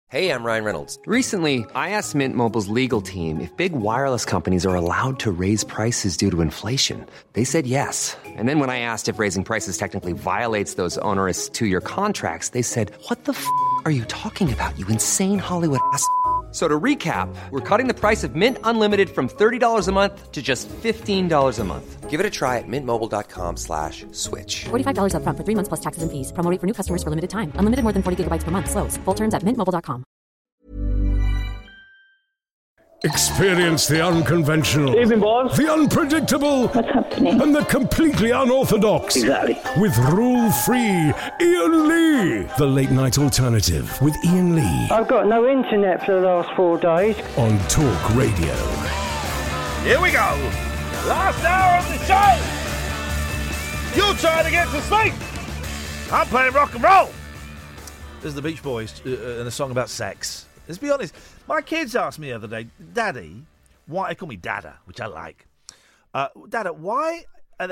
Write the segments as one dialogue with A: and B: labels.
A: Hey, I'm Ryan Reynolds.
B: Recently, I asked Mint Mobile's legal team if big wireless companies are allowed to raise prices due to inflation. They said yes. And then when I asked if raising prices technically violates those onerous two-year contracts, they said, "What the f*** are you talking about, you insane Hollywood ass?" So to recap, we're cutting the price of Mint Unlimited from $30 a month to just $15 a month.
A: Give it a try at mintmobile.com/switch.
C: $45 up front for 3 months plus taxes and fees. Promo rate for new customers for limited time. Unlimited more than 40 gigabytes per month. Slows full terms at mintmobile.com.
D: Experience the unconventional,
E: Evening, boss.
D: the unpredictable,
E: What's happening?
D: and the completely unorthodox.
E: Exactly.
D: With rule-free Ian Lee. The Late Night Alternative with Ian Lee
E: I've got no internet for the last 4 days.
D: on Talk Radio.
F: Here we go. Last hour of the show. You're trying to get to sleep. I'm playing rock and roll. This is the Beach Boys and a song about sex. Let's be honest. My kids asked me the other day, Daddy, why? They call me Dada, which I like. Dada, why are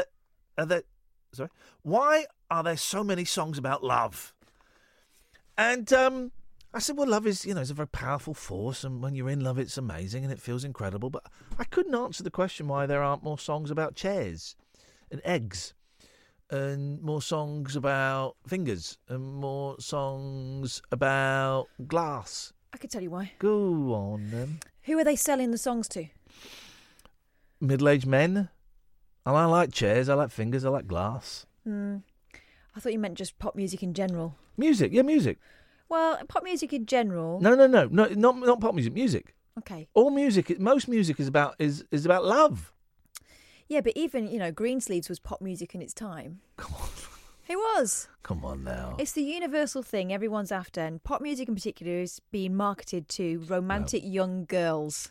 F: there so many songs about love? And I said, well, love is, it's a very powerful force, and when you're in love, it's amazing and it feels incredible. But I couldn't answer the question why there aren't more songs about chairs and eggs, and more songs about fingers, and more songs about glass.
G: I could tell you why.
F: Go on, then.
G: Who are they selling the songs to?
F: Middle-aged men. And I like chairs, I like fingers, I like glass.
G: I thought you meant just pop music in general.
F: Music, yeah, music.
G: Well, pop music in general.
F: No, not pop music. Music.
G: Okay.
F: All music, most music is about love.
G: Yeah, but even Greensleeves was pop music in its time.
F: Come on.
G: It was.
F: Come on now.
G: It's the universal thing everyone's after, and pop music in particular is being marketed to romantic young girls.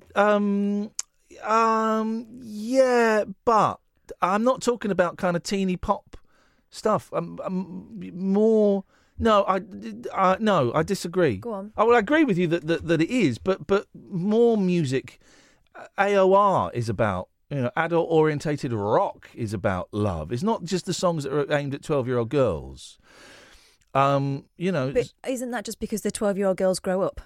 F: Yeah, but I'm not talking about kind of teeny pop stuff. More. No, I disagree.
G: Go on.
F: I agree with you that it is, but more music. AOR is about. Adult-orientated rock is about love. It's not just the songs that are aimed at 12-year-old girls.
G: But isn't that just because the 12-year-old girls grow up?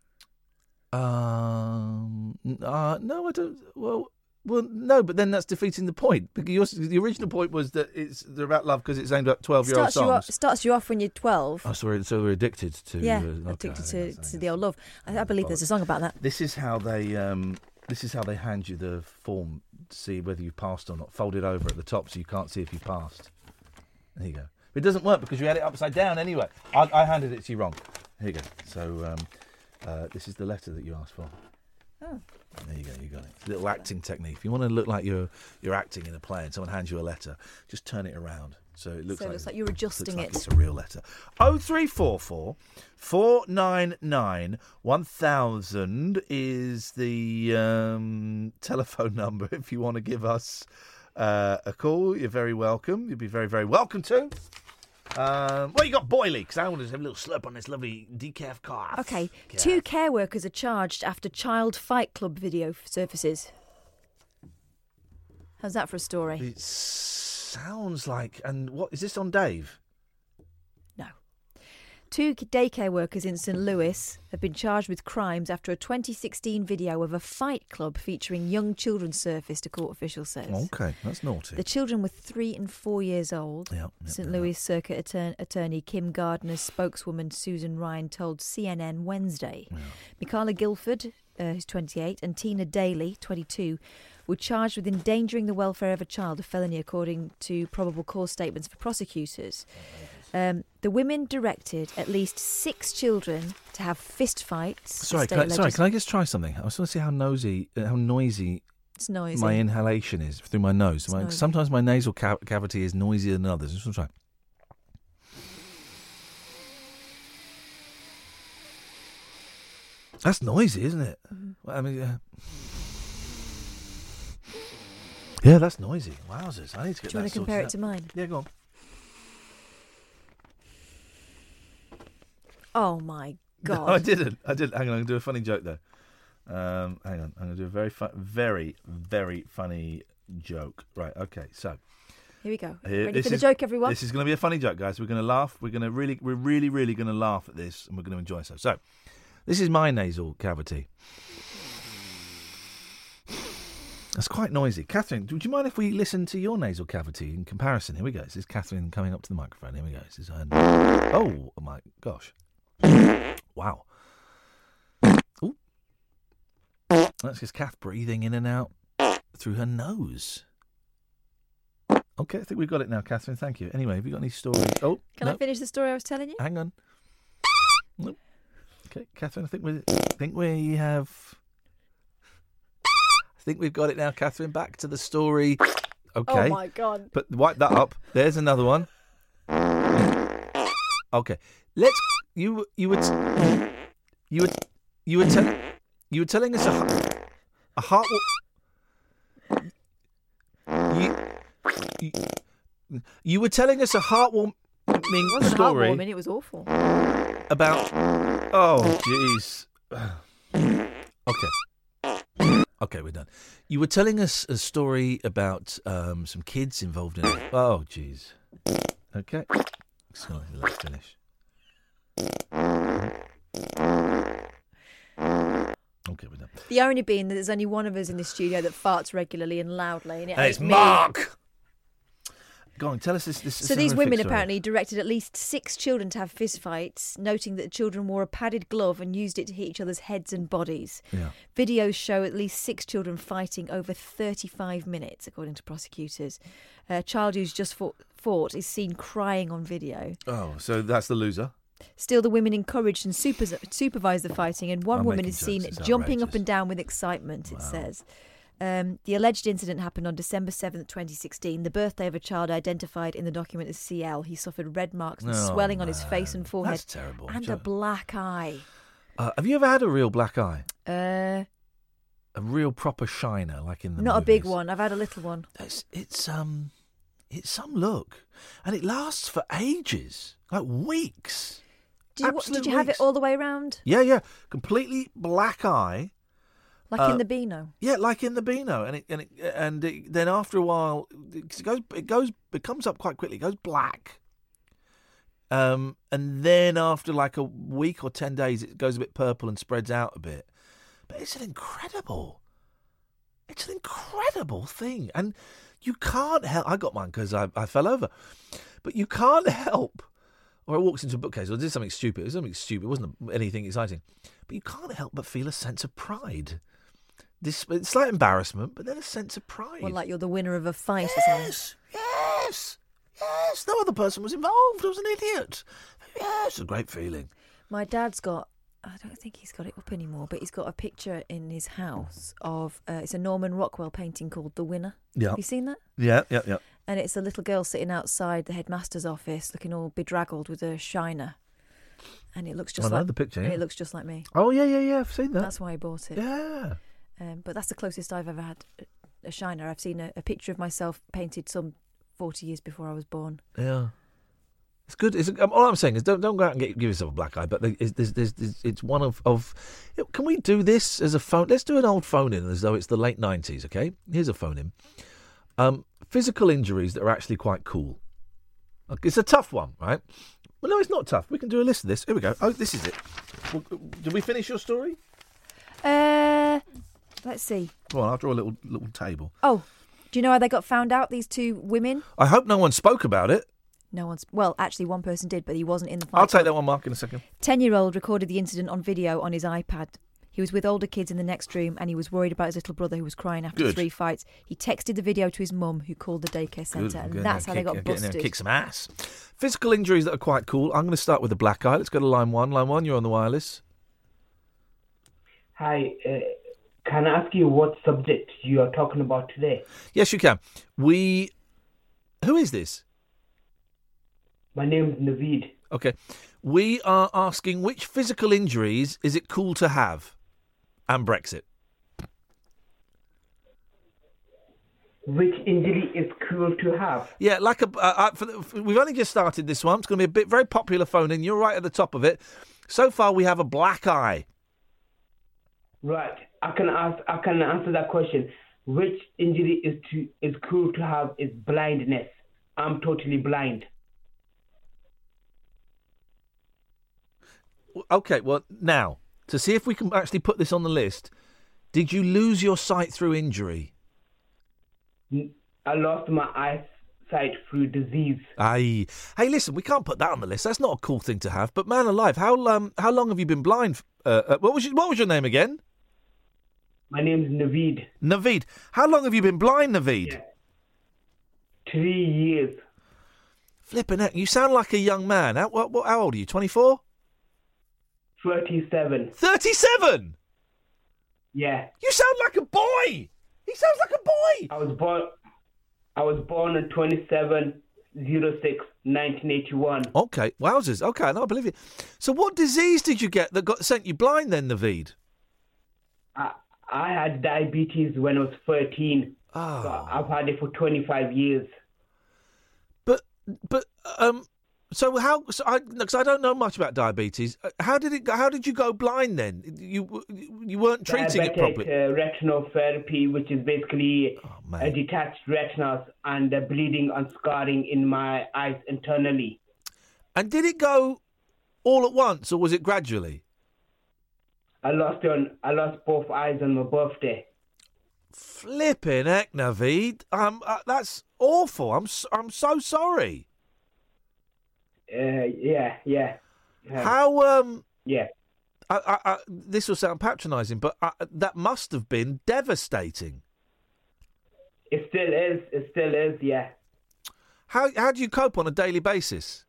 F: No, I don't. Well, no, but then that's defeating the point. Because the original point was that they're about love because it's aimed at 12-year-old songs.
G: Starts you off when you're 12.
F: Oh, so we're addicted to.
G: Addicted to the old love. I believe there's a song about that.
F: This is how they hand you the form to see whether you passed or not. Fold it over at the top so you can't see if you passed. There you go. But it doesn't work because you had it upside down anyway. I handed it to you wrong. Here you go. So this is the letter that you asked for.
G: Oh.
F: There you go. You got it. It's a little acting technique. If you want to look like you're acting in a play and someone hands you a letter, just turn it around. So it looks like
G: you're adjusting it.
F: It's a real letter. 0344 499 1000 is the telephone number if you want to give us a call. You're very welcome. You'd be very, very welcome to. You got Boily, because I want to have a little slurp on this lovely decaf cough.
G: Okay.
F: Yeah.
G: 2 care workers are charged after child fight club video surfaces. How's that for a story?
F: It sounds like... And what is this on Dave?
G: No. 2 daycare workers in St Louis have been charged with crimes after a 2016 video of a fight club featuring young children surfaced, a court official says.
F: Okay, that's naughty.
G: The children were 3 and 4 years old. St Louis Circuit Attorney Kim Gardner's spokeswoman Susan Ryan told CNN Wednesday. Yeah. Michaela Guilford, who's 28, and Tina Daly, 22, were charged with endangering the welfare of a child, a felony according to probable cause statements for prosecutors. The women directed at least 6 children to have fist fights.
F: Sorry, can I just try something? I just want to see how noisy
G: it's noisy.
F: My inhalation is through my nose. Sometimes my nasal cavity is noisier than others. Just want to try. That's noisy, isn't it? Mm-hmm. I mean, yeah, that's noisy. Wowzers! I need to get that.
G: Do you want to compare it to mine?
F: Yeah, go on.
G: Oh my God!
F: No, I didn't. Hang on, I'm going to do a funny joke though. Hang on, I'm going to do a very, very funny joke. Right? Okay. So,
G: Here we go.
F: Here,
G: Ready for the joke, everyone?
F: This is going to be a funny joke, guys. We're going to laugh. We're really going to laugh at this, and we're going to enjoy ourselves. So, this is my nasal cavity. That's quite noisy. Catherine, would you mind if we listen to your nasal cavity in comparison? Here we go. This is Catherine coming up to the microphone. Here we go. This is her. Oh my gosh! Wow. Ooh. That's just Kath breathing in and out through her nose. Okay, I think we've got it now, Catherine. Thank you. Anyway, have you got any stories? Oh,
G: Can I finish the story I was telling you?
F: Hang on. Nope. Okay, Catherine, I think we have. I think we've got it now, Catherine. Back to the story. Okay.
G: Oh my God!
F: But wipe that up. There's another one. Okay, let's. You were telling us a heart. You were telling us a heartwarming story.
G: Heartwarming, it was awful.
F: About. Oh, jeez. Okay. Okay, we're done. You were telling us a story about some kids involved in it. Oh, jeez. Okay. So, let's finish. Okay, we're done.
G: The irony being that there's only one of us in this studio that farts regularly and loudly. And
F: it's Mark! Go on, tell us this.
G: So these women apparently directed at least 6 children to have fistfights, noting that the children wore a padded glove and used it to hit each other's heads and bodies.
F: Yeah.
G: Videos show at least 6 children fighting over 35 minutes, according to prosecutors. A child who's just fought is seen crying on video.
F: Oh, so that's the loser.
G: Still, the women encouraged and supervised the fighting, and one woman is seen jumping up and down with excitement, it says. The alleged incident happened on December 7th, 2016, the birthday of a child identified in the document as CL. He suffered red marks and swelling on his face and forehead.
F: That's terrible.
G: And a black eye.
F: Have you ever had a real black eye?
G: A
F: real proper shiner, like in the
G: Not
F: movies?
G: a big one. I've had a little one.
F: It's some look. And it lasts for ages. Like weeks.
G: Did you have it all the way around?
F: Yeah. Completely black eye.
G: Like in the Beano. Yeah,
F: like in the Beano, and then after a while, it comes up quite quickly. It goes black, and then after like a week or 10 days, it goes a bit purple and spreads out a bit. But it's an incredible thing, and you can't help. I got mine because I fell over, but you can't help. Or I walked into a bookcase or did something stupid. It was something stupid. It wasn't anything exciting, but you can't help but feel a sense of pride. This slight embarrassment, but then a sense of pride.
G: Well, like you're the winner of a fight or something.
F: Yes. No other person was involved. I was an idiot. Yes, it's a great feeling.
G: My dad's got, I don't think he's got it up anymore, but he's got a picture in his house of, it's a Norman Rockwell painting called The Winner.
F: Yeah.
G: Have you seen that?
F: Yeah.
G: And it's a little girl sitting outside the headmaster's office looking all bedraggled with a shiner. And it looks just like
F: the picture. Yeah.
G: And it looks just like me.
F: Oh, yeah, I've seen that.
G: That's why I bought it.
F: Yeah.
G: But that's the closest I've ever had a shiner. I've seen a picture of myself painted some 40 years before I was born.
F: Yeah. It's good. All I'm saying is don't go out and give yourself a black eye, but it's one of can we do this as a phone? Let's do an old phone-in as though it's the late 90s, okay? Here's a phone-in. Physical injuries that are actually quite cool. It's a tough one, right? Well, no, it's not tough. We can do a list of this. Here we go. Oh, this is it. Well, did we finish your story?
G: Let's see.
F: Well, I'll draw a little table.
G: Oh, do you know how they got found out, these 2 women?
F: I hope no one spoke about it.
G: No one's... Well, actually, one person did, but he wasn't in the fight.
F: I'll take that one, Mark, in a second.
G: 10-year-old recorded the incident on video on his iPad. He was with older kids in the next room and he was worried about his little brother who was crying after 3 fights. He texted the video to his mum, who called the daycare centre, and that's how they got busted.
F: Kick some ass. Physical injuries that are quite cool. I'm going to start with the black eye. Let's go to line 1. Line 1, you're on the wireless.
H: Hi, can I ask you what subject you are talking about today?
F: Yes, you can. Who is this?
H: My name's Naveed.
F: Okay. We are asking which physical injuries is it cool to have? And Brexit.
H: Which injury is cool to have?
F: Yeah, like we've only just started this one. It's going to be a very popular phone-in. You're right at the top of it. So far, we have a black eye.
H: Right. I can answer that question. Which injury is cool to have is blindness. I'm totally blind.
F: Okay, well, now, to see if we can actually put this on the list, did you lose your sight through injury?
H: I lost my eyesight through disease.
F: Aye. Hey, listen, we can't put that on the list. That's not a cool thing to have. But man alive, how long have you been blind? What was your name again?
H: My name's Naveed.
F: Naveed. How long have you been blind, Naveed?
H: Yeah. 3 years.
F: Flipping heck, you sound like a young man. How old are you, 24?
H: 37.
F: 37?
H: Yeah.
F: You sound like a boy! He sounds like a boy!
H: I was born on 27/06/1981.
F: Okay, wowzers. Okay, no, I believe you. So what disease did you get that sent you blind then, Naveed?
H: I had diabetes when I was 13.
F: Oh.
H: So I've had it for 25 years.
F: Because I don't know much about diabetes. How did you go blind then? You weren't treating it properly.
H: Retinopathy, which is basically detached retinas and bleeding and scarring in my eyes internally.
F: And did it go all at once, or was it gradually?
H: I lost both eyes on my birthday.
F: Flipping heck, Naveed. That's awful. I'm so sorry.
H: Yeah.
F: How?
H: Yeah.
F: This will sound patronising, but that must have been devastating.
H: It still is. Yeah.
F: How do you cope on a daily basis?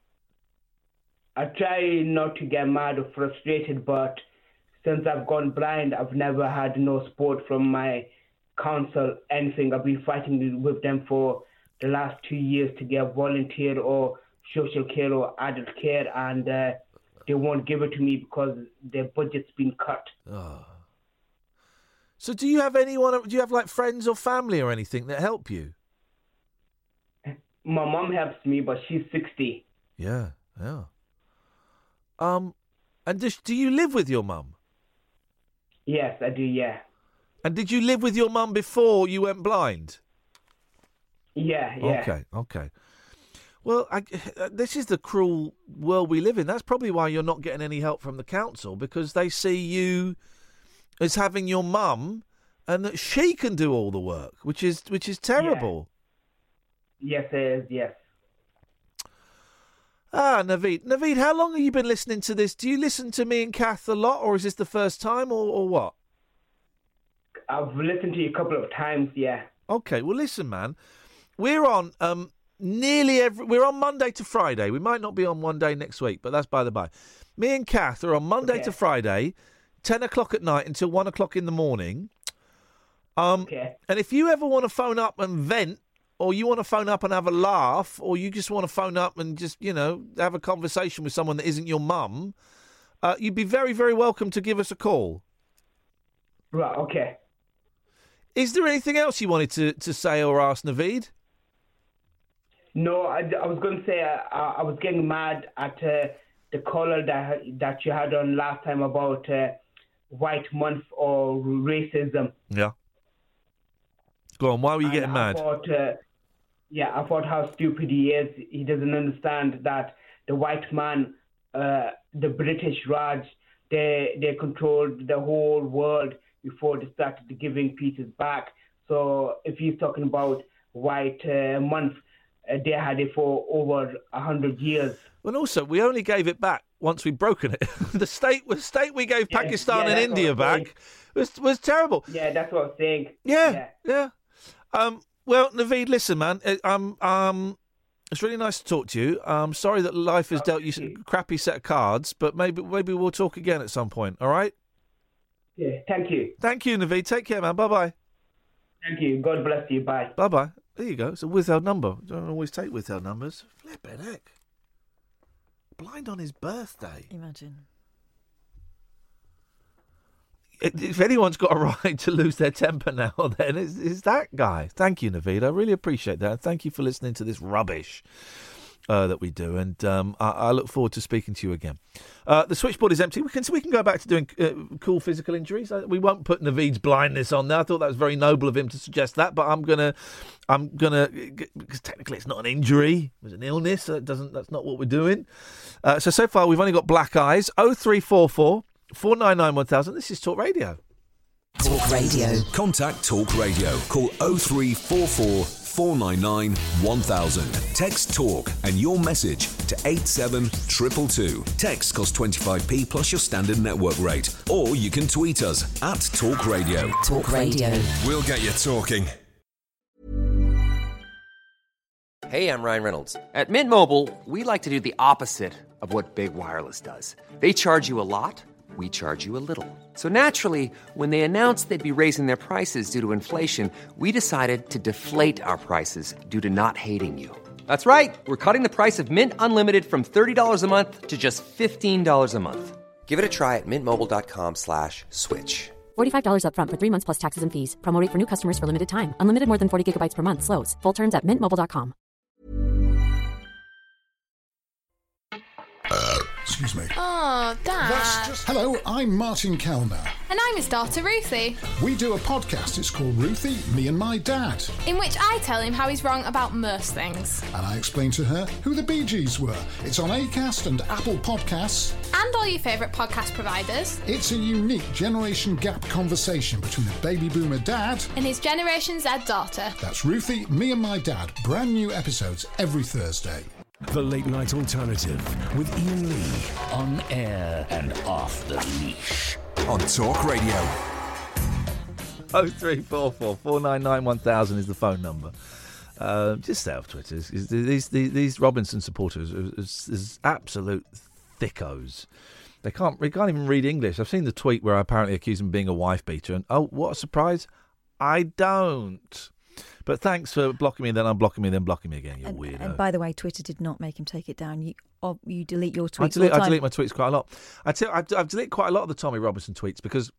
H: I try not to get mad or frustrated, but since I've gone blind, I've never had no support from my council, anything. I've been fighting with them for the last 2 years to get volunteer or social care or adult care, and they won't give it to me because their budget's been cut.
F: Oh. So do you have anyone, do you have like friends or family or anything that help you?
H: My mum helps me, but she's 60.
F: Yeah. And do you live with your mum?
H: Yes, I do, yeah.
F: And did you live with your mum before you went blind?
H: Yeah.
F: Okay. Well, this is the cruel world we live in. That's probably why you're not getting any help from the council, because they see you as having your mum and that she can do all the work, which is terrible.
H: Yeah. Yes, it is, yes.
F: Naveed, how long have you been listening to this? Do you listen to me and Kath a lot, or is this the first time, or what?
H: I've listened to you a couple of times, yeah.
F: Okay, well, listen, man. We're on we're on Monday to Friday. We might not be on one day next week, but that's by the by. Me and Kath are on Monday to Friday, 10 o'clock at night until 1 o'clock in the morning.
H: Okay.
F: And if you ever want to phone up and vent, or you want to phone up and have a laugh, or you just want to phone up and just, have a conversation with someone that isn't your mum, you'd be very, very welcome to give us a call.
H: Right, okay.
F: Is there anything else you wanted to say or ask, Naveed?
H: No, I was going to say I was getting mad at the caller that you had on last time about White Month or racism.
F: Yeah. Go on, why were you getting mad?
H: I thought how stupid he is. He doesn't understand that the white man, the British Raj, they controlled the whole world before they started giving pieces back. So if he's talking about White Month, they had it for over 100 years.
F: And also, we only gave it back once we'd broken it. the state we gave Pakistan and India back was terrible.
H: Yeah, that's what I was saying.
F: Yeah. Well, Naveed, listen, man. It's really nice to talk to you. I'm sorry that life has dealt you a crappy set of cards, but maybe we'll talk again at some point. All right?
H: Yeah. Thank you.
F: Thank you, Naveed. Take care, man. Bye bye.
H: Thank you. God bless you. Bye.
F: Bye bye. There you go. It's a withheld number. Don't always take withheld numbers. Flippin' heck. Blind on his birthday.
G: Imagine.
F: If anyone's got a right to lose their temper now, then it's that guy. Thank you, Naveed. I really appreciate that. Thank you for listening to this rubbish. that we do, and I look forward to speaking to you again. The switchboard is empty. We can go back to doing cool physical injuries. We won't put Naveed's blindness on there. I thought that was very noble of him to suggest that, but I'm gonna because technically it's not an injury, it was an illness. So that's not what we're doing. So far we've only got black eyes. 0344 499 1000. This is Talk Radio.
I: Talk Radio. Contact Talk Radio. Call 0344 499 1000. Text TALK and your message to 87222. Text costs 25p plus your standard network rate. Or you can tweet us at Talk Radio.
J: Talk Radio.
I: We'll get you talking.
A: Hey, I'm Ryan Reynolds.
B: At Mint Mobile, we like to do the opposite of what Big Wireless does. They charge you a lot. We charge you a little. So naturally, when they announced they'd be raising their prices due to inflation, we decided to deflate our prices due to not hating you. That's right. We're cutting the price of Mint Unlimited from $30 a month to just $15 a month.
A: Give it a try at mintmobile.com/switch.
C: $45 up front for 3 months plus taxes and fees. Promo rate for new customers for limited time. Unlimited more than 40 gigabytes per month. Slows full terms at mintmobile.com.
K: Excuse me.
L: Oh, Dad.
K: Hello, I'm Martin Kellner.
L: And I'm his daughter, Ruthie.
K: We do a podcast. It's called Ruthie, Me and My Dad.
L: In which I tell him how he's wrong about most things.
K: And I explain to her who the Bee Gees were. It's on Acast and Apple Podcasts.
L: And all your favourite podcast providers.
K: It's a unique generation gap conversation between a baby boomer dad
L: and his Generation Z daughter.
K: That's Ruthie, Me and My Dad. Brand new episodes every Thursday.
D: The Late Night Alternative with Ian Lee.
J: On air and off the leash.
I: On Talk Radio.
F: 0344 499 1000 is the phone number. Just stay off Twitter. These Robinson supporters is absolute thickos. We can't even read English. I've seen the tweet where I apparently accuse them of being a wife beater, and oh, what a surprise! I don't. But thanks for blocking me, then unblocking me, then blocking me again. You weirdo.
G: And by the way, Twitter did not make him take it down. You delete your tweets.
F: I delete my tweets quite a lot. I've deleted quite a lot of the Tommy Robinson tweets because,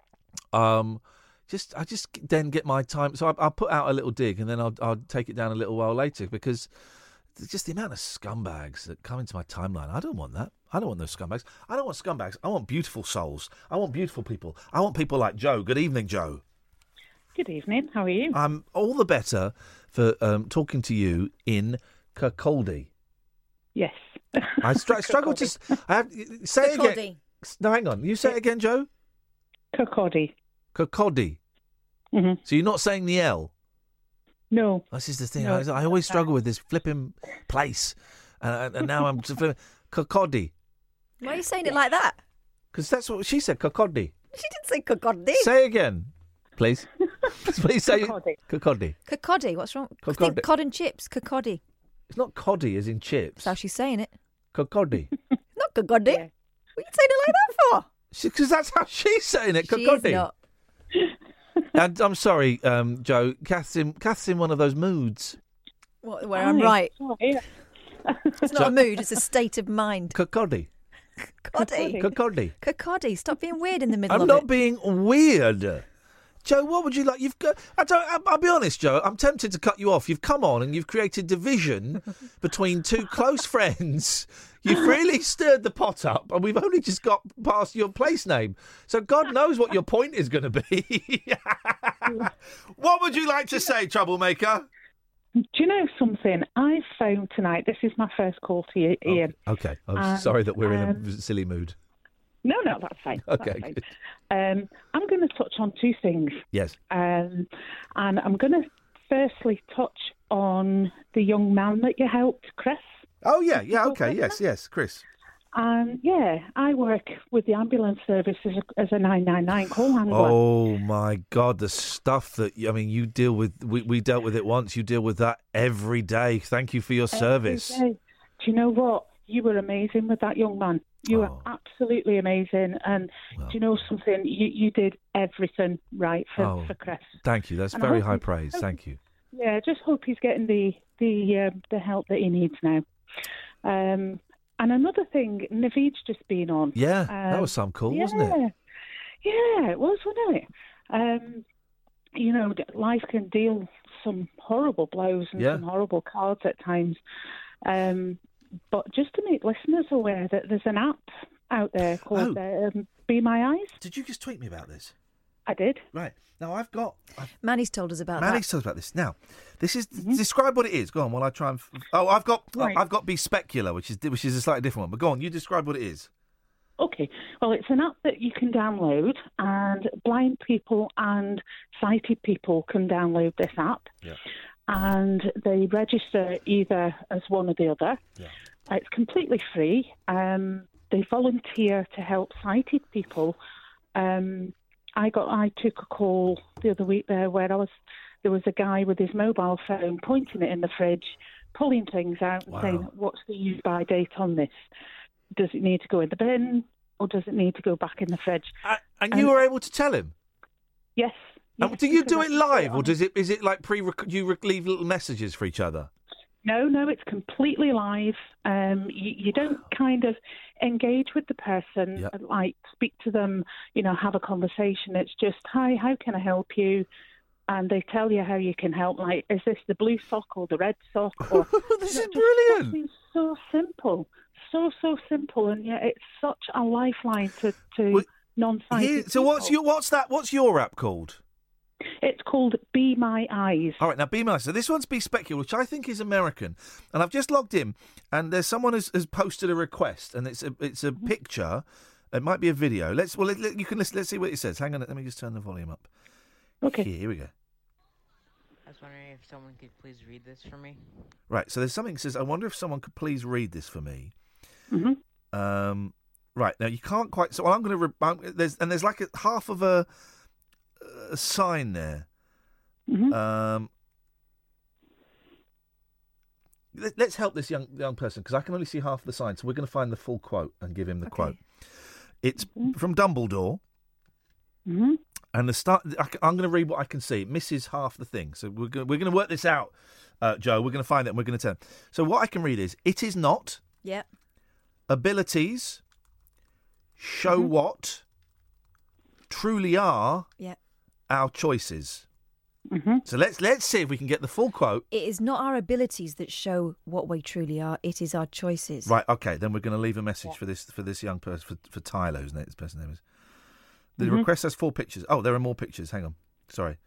F: I just then get my time. So I'll put out a little dig and then I'll take it down a little while later because just the amount of scumbags that come into my timeline. I don't want that. I don't want those scumbags. I don't want scumbags. I want beautiful souls. I want beautiful people. I want people like Joe. Good evening, Joe.
M: Good evening. How are you?
F: I'm all the better for talking to you in Kirkcaldy.
M: Yes.
F: I struggle to say it again. No, hang on. You say it again, Joe.
M: Kirkcaldy.
F: Kirkcaldy.
M: Mm-hmm.
F: So you're not saying the L?
M: No.
F: This is the thing.
M: No,
F: I always struggle with this flipping place, and now I'm Kirkcaldy.
G: Why are you saying it like that?
F: Because that's what she said. Kirkcaldy.
G: She didn't say Kirkcaldy.
F: Say it again, please. Please say
M: Kirkcaldy.
G: Kirkcaldy. What's wrong? I
F: Kirkcaldy.
G: think cod and chips. Kirkcaldy.
F: It's not coddy as in chips.
G: That's how she's saying it.
F: Kirkcaldy.
G: Not Kirkcaldy.
M: Yeah.
G: What are you saying it like that for?
F: Because that's how she's saying it.
G: She is not.
F: And I'm sorry, Joe. Kath's in one of those moods.
G: Where I'm right.
M: Sorry.
G: It's not a mood. It's a state of mind.
F: Kirkcaldy.
G: Kirkcaldy. Kirkcaldy. Stop being weird in the middle of
F: I'm
G: it.
F: not being weird. Joe, what would you like? You've got. I'll be honest, Joe. I'm tempted to cut you off. You've come on and you've created division between two close friends. You've really stirred the pot up, and we've only just got past your place name. So God knows what your point is going to be. What would you like to say, troublemaker?
M: Do you know something? I phoned tonight. This is my first call to you, Ian.
F: Okay. I'm sorry that we're in a silly mood.
M: No, that's fine.
F: Okay.
M: That's fine. I'm going to touch on two things.
F: Yes.
M: And I'm going to firstly touch on the young man that you helped, Chris.
F: Oh, yeah. Okay. Yes, Chris.
M: I work with the ambulance service as a 999 call handler.
F: Oh, my God, the stuff that, you deal with, we dealt with it once, you deal with that every day. Thank you for your service.
M: Do you know what? You were amazing with that young man. You were absolutely amazing. And do you know something? You did everything right for Chris.
F: Thank you. That's very high praise. Thank you.
M: Yeah, I just hope he's getting the help that he needs now. And another thing, Naveed's just been on.
F: Yeah, that was some cool, wasn't it?
M: Yeah, it was, wasn't it? Life can deal some horrible blows and some horrible cards at times. But just to make listeners aware that there's an app out there called Be My Eyes.
F: Did you just tweet me about this?
M: I did.
F: Right. Now,
G: Manny's told us about that.
F: Manny's told us about this. Now, this is... Describe what it is. Go on, while I try and... I've got Be Specular, which is a slightly different one. But go on, you describe what it is.
M: Okay. Well, it's an app that you can download, and blind people and sighted people can download this app.
F: Yeah.
M: And they register either as one or the other.
F: Yeah.
M: It's completely free. They volunteer to help sighted people. I took a call the other week there where there was a guy with his mobile phone pointing it in the fridge, pulling things out and saying, "What's the use-by date on this? Does it need to go in the bin or does it need to go back in the fridge?"
F: And you were able to tell him?
M: Yes.
F: Do you do it live, or is it like leave little messages for each other?
M: No, it's completely live. You don't kind of engage with the person, like speak to them, have a conversation. It's just, "Hi, how can I help you?" And they tell you how you can help. Like, is this the blue sock or the red sock? Or,
F: this is brilliant.
M: It's so simple, so simple, and yet it's such a lifeline to non-sighted
F: So
M: people.
F: what's your app called?
M: It's called Be My Eyes.
F: All right, now Be My Eyes. So this one's Be Specular, which I think is American. And I've just logged in, and there's someone has posted a request, and it's a picture. It might be a video. You can listen. Let's see what it says. Hang on, let me just turn the volume up.
M: Okay.
F: Here we go.
N: I was wondering if someone could please read this for me.
F: Right. So there's something that says, "I wonder if someone could please read this for me."
M: Mm-hmm.
F: Right now you can't quite. So I'm going to. There's like half of a sign there.
M: Mm-hmm.
F: Let's help this young person, because I can only see half of the sign. So we're going to find the full quote and give him the quote. It's from Dumbledore.
M: Mm-hmm.
F: And I'm going to read what I can see. It misses half the thing. So we're going to work this out, Joe. We're going to find it and we're going to tell. So what I can read is, "It is not abilities show what truly are our choices."
G: Mm-hmm.
F: So let's see if we can get the full quote.
G: It is not our abilities that show what we truly are. It is our choices.
F: Right. Okay. Then we're going to leave a message for this young person, for Tyler, whose this person's name is. The request has 4 pictures. Oh, there are more pictures. Hang on. Sorry.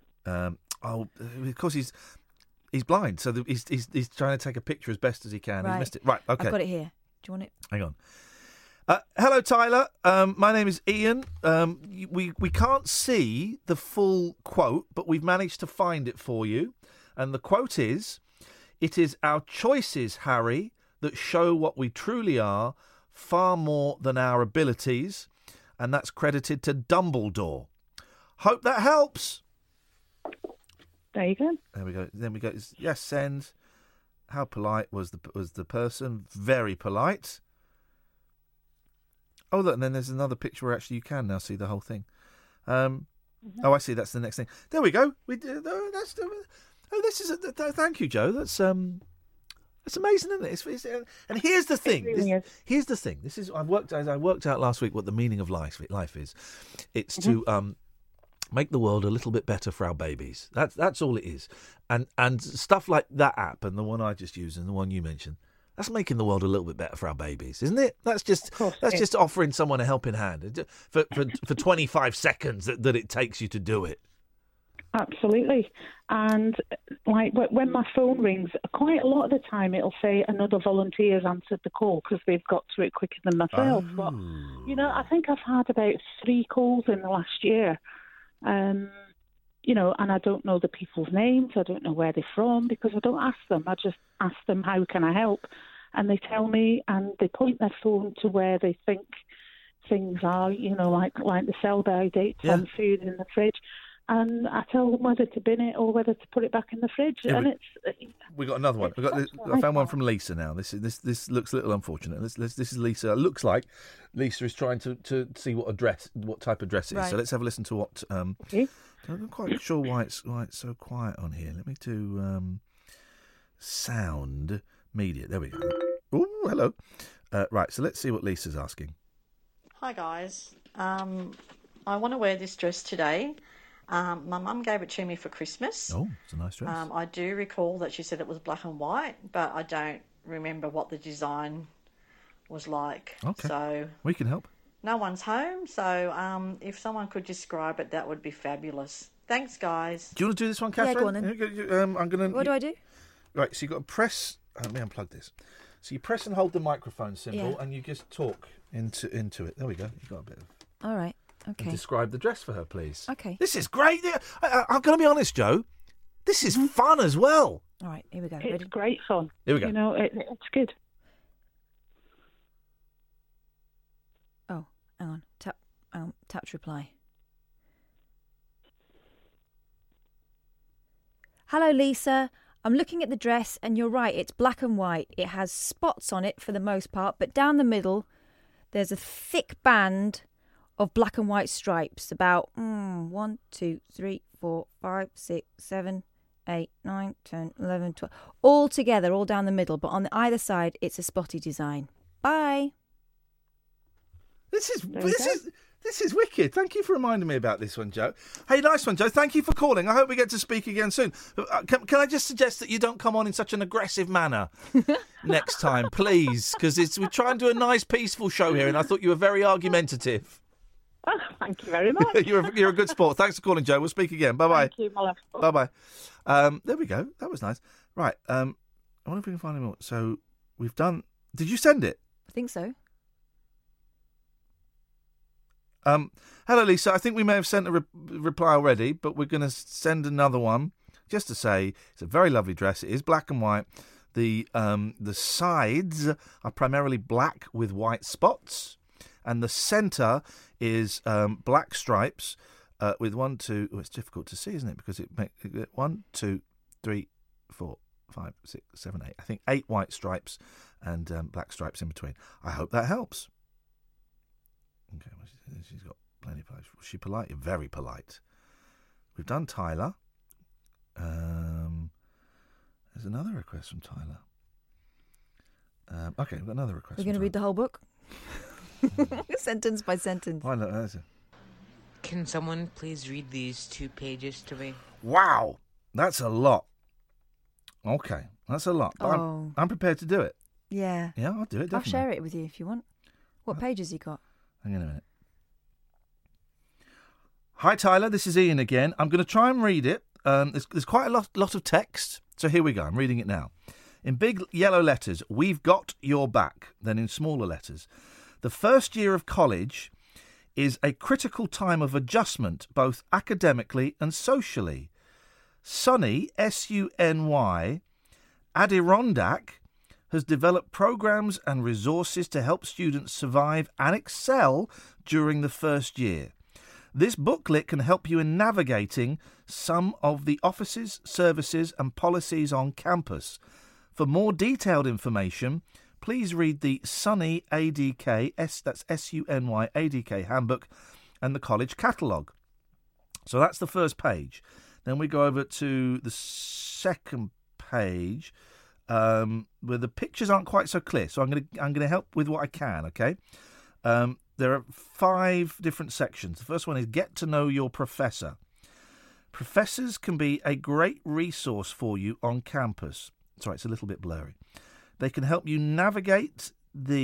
F: Of course he's blind, so he's trying to take a picture as best as he can.
G: Right.
F: He's missed it. Right. Okay.
G: I've got it here. Do you want it?
F: Hang on. Hello, Tyler. My name is Ian. We can't see the full quote, but we've managed to find it for you. And the quote is, "It is our choices, Harry, that show what we truly are, far more than our abilities." And that's credited to Dumbledore. Hope that helps.
M: There you go.
F: There we go. Then we go. Yes, send. How polite was the person? Very polite. Oh, look, and then there's another picture where actually you can now see the whole thing. Oh, I see. That's the next thing. There we go. We did. This is. Thank you, Joe. That's amazing, isn't it? And here's the thing. Here's the thing. This is I worked out last week what the meaning of life is. It's to make the world a little bit better for our babies. That's all it is. And stuff like that app and the one I just used and the one you mentioned. That's making the world a little bit better for our babies, isn't it? That's just offering someone a helping hand for 25 seconds that it takes you to do it.
M: Absolutely. And like when my phone rings, quite a lot of the time it'll say another volunteer's answered the call because they've got to it quicker than myself. But, I think I've had about 3 calls in the last year. And I don't know the people's names. I don't know where they're from because I don't ask them. I just ask them, how can I help? And they tell me, and they point their phone to where they think things are, like the sell-by dates on food in the fridge. And I tell them whether to bin it or whether to put it back in the fridge.
F: We got another one. I found one from Lisa now. This looks a little unfortunate. This is Lisa. It looks like Lisa is trying to see what type of dress it is.
G: Right.
F: So let's have a listen to what. I'm not quite sure why it's so quiet on here. Let me do sound media. There we go. Oh, hello. Right. So let's see what Lisa's asking.
O: Hi guys. I want to wear this dress today. My mum gave it to me for Christmas.
F: Oh, it's a nice dress.
O: I do recall that she said it was black and white, but I don't remember what the design was like.
F: Okay.
O: So
F: We can help.
O: no one's home, so if someone could describe it, that would be fabulous. Thanks, guys.
F: Do you want to do this one,
G: Yeah,
F: Catherine?
G: go on then.
F: I'm going to...
G: What do I do?
F: Right, so you've got to press... Let me unplug this. So you press and hold the microphone symbol,
G: Yeah.
F: and you just talk into it. There we go. You've got a bit of...
G: All right.
F: And
G: Okay.
F: describe the dress for her, please.
G: Okay.
F: This is great. I'm going to be honest, Joe. This is fun as well.
G: All right. Here we go.
M: It's
G: Ready?
M: great fun.
F: Here we go.
M: You know, it's good.
G: Oh, hang on. Tap to reply. Hello, Lisa. I'm looking at the dress, and you're right. It's black and white. It has spots on it for the most part, but down the middle, there's a thick band of black and white stripes. About 1, 2, 3, 4, 5, 6, 7, 8, 9, 10, 11, 12. All together, all down the middle, but on either side, it's a spotty design. Bye.
F: This is wicked. Thank you for reminding me about this one, Joe. Hey, nice one, Joe. Thank you for calling. I hope we get to speak again soon. Can I just suggest that you don't come on in such an aggressive manner next time, please? Because we try and do a nice, peaceful show here, and I thought you were very argumentative.
M: Oh, thank you very much.
F: You're a good sport. Thanks for calling, Joe. We'll speak again. Bye-bye.
M: Thank you, my love.
F: Bye-bye. There we go. That was nice. Right. I wonder if we can find any more. So we've done... Did you send it?
G: I think so.
F: Hello, Lisa. I think we may have sent a reply already, but we're going to send another one just to say it's a very lovely dress. It is black and white. The sides are primarily black with white spots, and the centre is black stripes with 1, 2. Oh, it's difficult to see, isn't it? Because it makes 1, 2, 3, 4, 5, 6, 7, 8. I think 8 white stripes and black stripes in between. I hope that helps. Okay, well, she's got plenty of place. Was she polite? Very polite. We've done Tyler. There's another request from Tyler. Okay, we've got another request.
G: We're going to read the whole book? Sentence by sentence.
F: Why not?
N: Can someone please read these 2 pages to me?
F: Wow, that's a lot. Okay, that's a lot. But
G: Oh.
F: I'm prepared to do it.
G: Yeah.
F: Yeah, I'll do it, definitely.
G: I'll share it with you if you want. What pages you got?
F: Hang on a minute. Hi, Tyler. This is Ian again. I'm going to try and read it. There's quite a lot of text. So here we go. I'm reading it now. In big yellow letters, we've got your back. Then in smaller letters, the first year of college is a critical time of adjustment, both academically and socially. SUNY, SUNY, Adirondack, has developed programs and resources to help students survive and excel during the first year. This booklet can help you in navigating some of the offices, services and policies on campus. For more detailed information, please read the SUNY ADK, that's SUNY ADK handbook and the college catalogue. So that's the first page. Then we go over to the second page, where the pictures aren't quite so clear. So I'm going to help with what I can, okay? There are 5 different sections. The first one is get to know your professor. Professors can be a great resource for you on campus. Sorry, it's a little bit blurry. They can help you navigate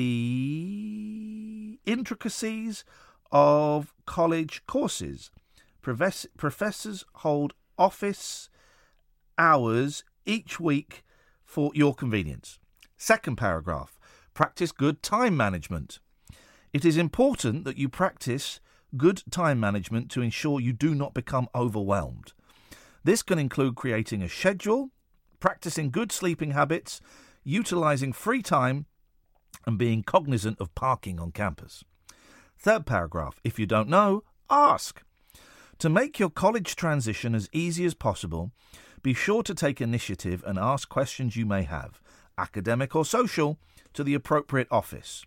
F: the intricacies of college courses. Professors hold office hours each week for your convenience. Second paragraph, practice good time management. It is important that you practice good time management to ensure you do not become overwhelmed. This can include creating a schedule, practicing good sleeping habits, utilising free time, and being cognizant of parking on campus. Third paragraph, if you don't know, ask. To make your college transition as easy as possible, be sure to take initiative and ask questions you may have, academic or social, to the appropriate office.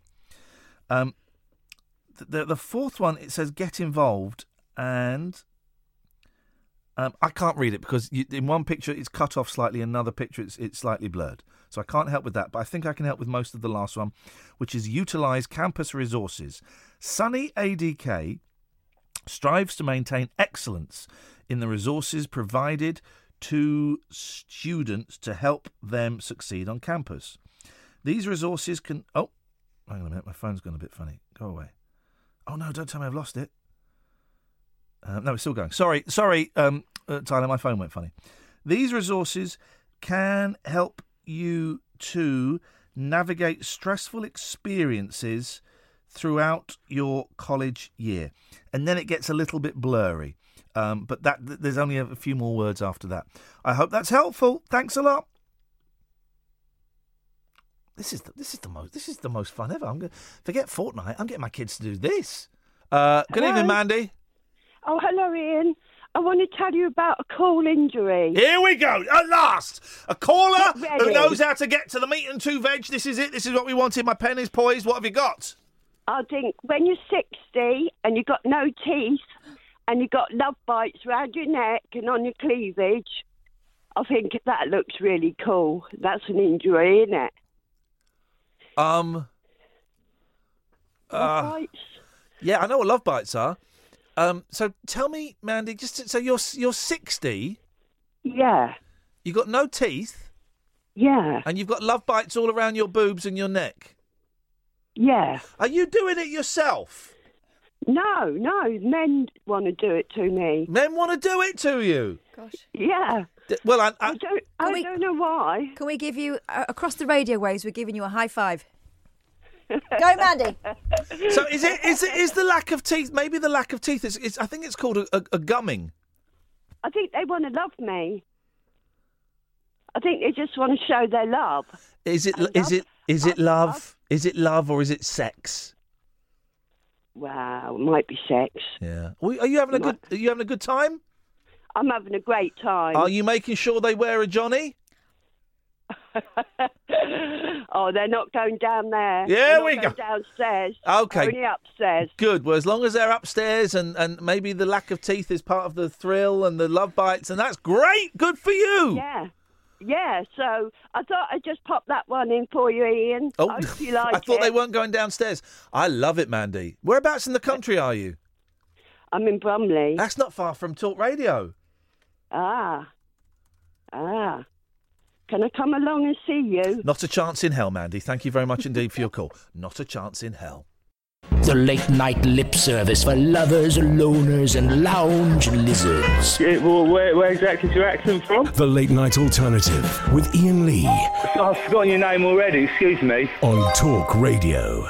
F: The fourth one, it says get involved, and I can't read it because in one picture it's cut off slightly, in another picture it's slightly blurred. So I can't help with that, but I think I can help with most of the last one, which is utilise campus resources. SUNY ADK strives to maintain excellence in the resources provided to students to help them succeed on campus. These resources can... Oh, hang on a minute. My phone's gone a bit funny. Go away. Oh, no, don't tell me I've lost it. No, it's still going. Sorry, Tyler, my phone went funny. These resources can help you to navigate stressful experiences throughout your college year. And then it gets a little bit blurry. But there's only a few more words after that. I hope that's helpful. Thanks a lot. This is the most fun ever. Forget Fortnite. I'm getting my kids to do this. Good evening, Mandy.
P: Oh, hello, Ian. I want to tell you about a cool injury.
F: Here we go. At last, a caller who knows how to get to the meat and two veg. This is it. This is what we wanted. My pen is poised. What have you got?
P: I think when you're 60 and you've got no teeth and you've got love bites around your neck and on your cleavage, I think that looks really cool. That's an injury, isn't it?
F: Love bites? Yeah, I know what love bites are. So tell me, Mandy, so you're 60?
P: Yeah.
F: You got no teeth?
P: Yeah.
F: And you've got love bites all around your boobs and your neck?
P: Yeah.
F: Are you doing it yourself?
P: No. Men want to do it to me.
F: Men want to do it to you?
G: Gosh.
P: Yeah.
F: Well, I
P: don't know why.
G: Can we give you, across the radio waves, we're giving you a high five. Go, Mandy.
F: So is the lack of teeth, maybe the lack of teeth, I think it's called a gumming.
P: I think they want to love me. I think they just want to show their love.
F: Is it love? Is it love or is it sex?
P: Wow, it might be sex.
F: Yeah. Are you having a good time?
P: I'm having a great time.
F: Are you making sure they wear a Johnny?
P: Oh, they're not going down there.
F: Yeah, we go
P: downstairs.
F: Okay.
P: Only upstairs.
F: Good. Well, as long as they're upstairs and maybe the lack of teeth is part of the thrill and the love bites, and that's great. Good for you.
P: Yeah. So I thought I'd just pop that one in for you, Ian.
F: Oh,
P: I hope you like
F: I thought they weren't going downstairs. I love it, Mandy. Whereabouts in the country are you?
P: I'm in Bromley.
F: That's not far from Talk Radio.
P: Ah. Can I come along and see you?
F: Not a chance in hell, Mandy. Thank you very much indeed for your call. Not a chance in hell.
J: The late night lip service for lovers, loners, and lounge lizards.
Q: Yeah, well, where exactly is your accent from?
D: The Late Night Alternative with Ian Lee.
Q: I've forgotten your name already, excuse me.
D: On Talk Radio.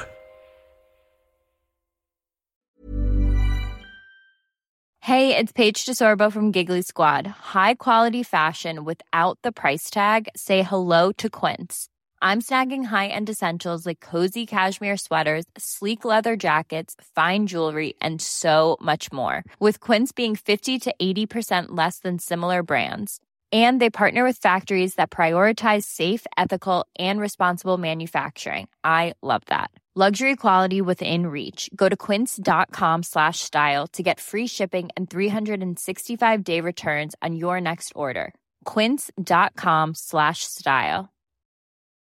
R: Hey, it's Paige DeSorbo from Giggly Squad. High quality fashion without the price tag. Say hello to Quince. I'm snagging high-end essentials like cozy cashmere sweaters, sleek leather jackets, fine jewelry, and so much more. With Quince being 50 to 80% less than similar brands. And they partner with factories that prioritize safe, ethical, and responsible manufacturing. I love that. Luxury quality within reach. Go to quince.com/style to get free shipping and 365-day returns on your next order. Quince.com/style.